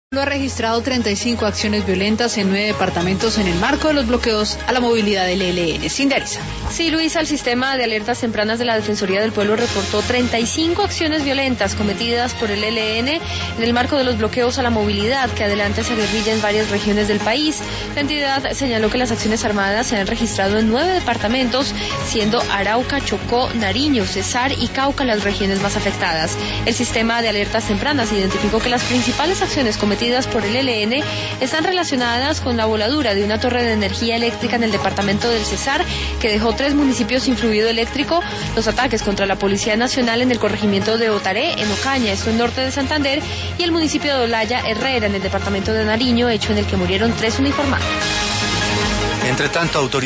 Lo ha registrado 35 acciones violentas en 9 departamentos en el marco de los bloqueos a la movilidad del ELN. Cinderisa. Sí, Luisa, el sistema de alertas tempranas de la Defensoría del Pueblo reportó 35 acciones violentas cometidas por el ELN en el marco de los bloqueos a la movilidad que adelanta esa guerrilla en varias regiones del país. La entidad señaló que las acciones armadas se han registrado en 9 departamentos, siendo Arauca, Chocó, Nariño, Cesar y Cauca las regiones más afectadas. El sistema de alertas tempranas identificó que las principales acciones cometidas por el ELN están relacionadas con la voladura de una torre de energía eléctrica en el departamento del Cesar, que dejó 3 municipios sin fluido eléctrico, los ataques contra la Policía Nacional en el corregimiento de Otaré, en Ocaña, esto en norte de Santander, y el municipio de Olaya, Herrera, en el departamento de Nariño, hecho en el que murieron 3 uniformados. Entre tanto,